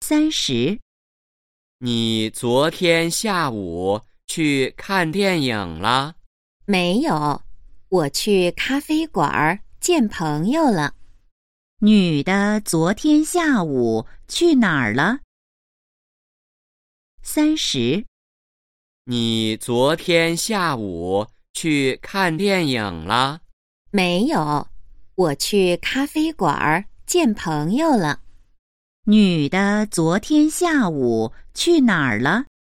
30， 你昨天下午去看电影了？ 没有，我去咖啡馆见朋友了。 女的昨天下午去哪儿了？30， 你昨天下午去看电影了？ 没有，我去咖啡馆见朋友了。 女的昨天下午去哪儿了